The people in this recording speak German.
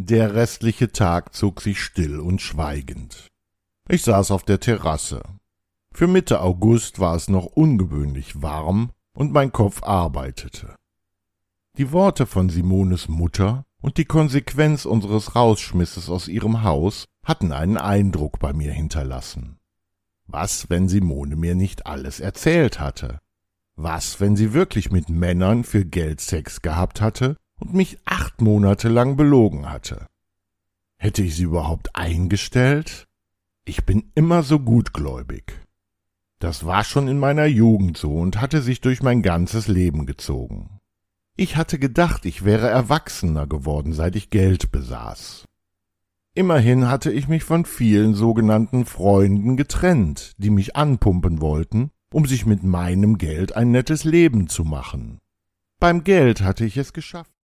Der restliche Tag zog sich still und schweigend. Ich saß auf der Terrasse. Für Mitte August war es noch ungewöhnlich warm und mein Kopf arbeitete. Die Worte von Simones Mutter und die Konsequenz unseres Rausschmisses aus ihrem Haus hatten einen Eindruck bei mir hinterlassen. Was, wenn Simone mir nicht alles erzählt hatte? Was, wenn sie wirklich mit Männern für Geld Sex gehabt hatte und mich 8 Monate lang belogen hatte? Hätte ich sie überhaupt eingestellt? Ich bin immer so gutgläubig. Das war schon in meiner Jugend so und hatte sich durch mein ganzes Leben gezogen. Ich hatte gedacht, ich wäre erwachsener geworden, seit ich Geld besaß. Immerhin hatte ich mich von vielen sogenannten Freunden getrennt, die mich anpumpen wollten, um sich mit meinem Geld ein nettes Leben zu machen. Beim Geld hatte ich es geschafft.